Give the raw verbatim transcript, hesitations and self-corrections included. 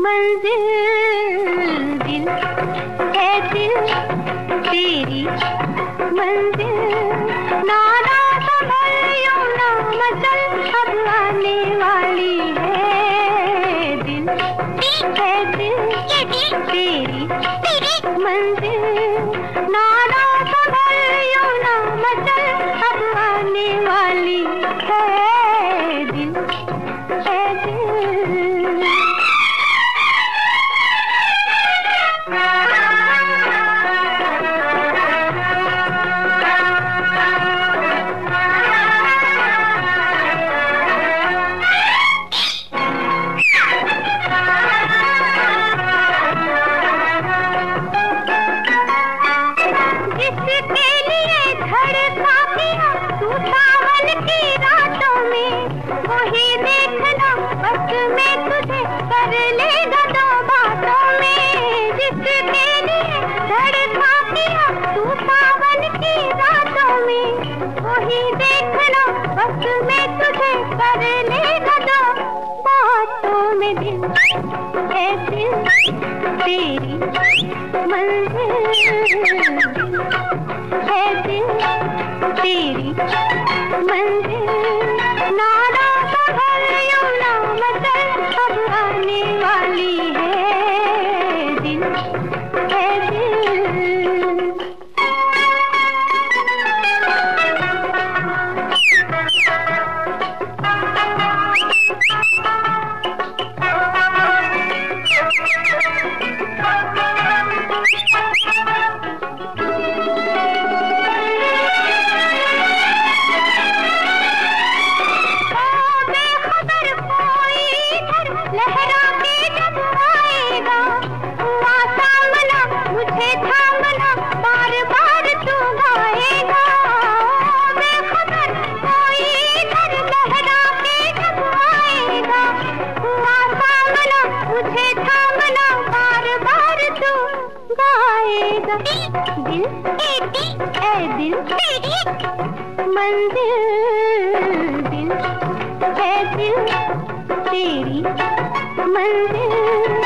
मंजिल दिल है दिल तेरी मंजिल नाना संभलियो ना मचल अब आने वाली है दिल है दिल तेरी मंजिल नाना संभलियो ना मचल अब आने वाली है दिल है दिल। वही देखना बस मैं तुझे कर लेगा दो बातों में दिल है दिल तेरी मंजिल है दिल तेरी मंजिल नाना संभलियो ना मचल अब आने वाली है दिल है दिल। दिल ए दिल तेरी मंजिल दिल है दिल तेरी मंजिल।